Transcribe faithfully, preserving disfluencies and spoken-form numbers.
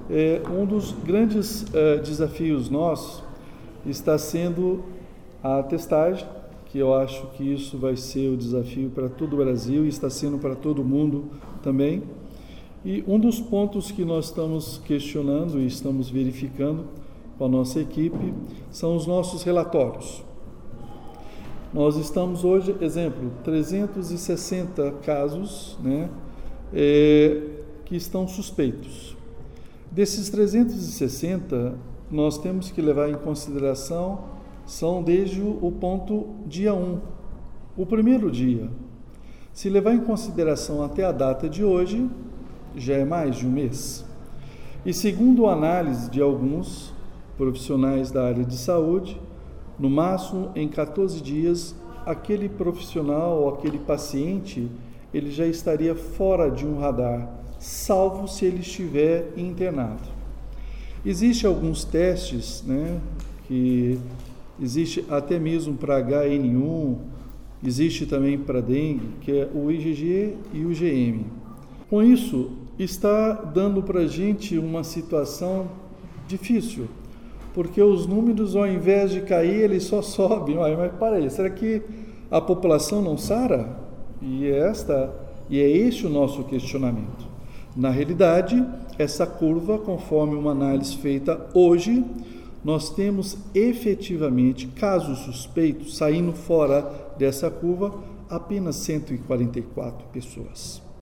É, um dos grandes uh, desafios nossos está sendo a testagem, que eu acho que isso vai ser o desafio para todo o Brasil e está sendo para todo o mundo também. E um dos pontos que nós estamos questionando e estamos verificando com a nossa equipe são os nossos relatórios. Nós estamos hoje, exemplo, trezentos e sessenta casos, né, é, que estão suspeitos. Desses trezentos e sessenta, nós temos que levar em consideração, são desde o ponto dia um, o primeiro dia. Se levar em consideração até a data de hoje, já é mais de um mês. E segundo a análise de alguns profissionais da área de saúde, no máximo em quatorze dias, aquele profissional ou aquele paciente, ele já estaria fora de um radar, salvo se ele estiver internado. Existem alguns testes, né, que existe até mesmo para H N um, existe também para dengue, que é o I G G e o G M. Com isso, está dando para a gente uma situação difícil, porque os números, ao invés de cair, eles só sobem. Mas, mas para aí, será que a população não sara? E é, esta, e é este o nosso questionamento. Na realidade, essa curva, conforme uma análise feita hoje, nós temos efetivamente casos suspeitos saindo fora dessa curva, apenas cento e quarenta e quatro pessoas.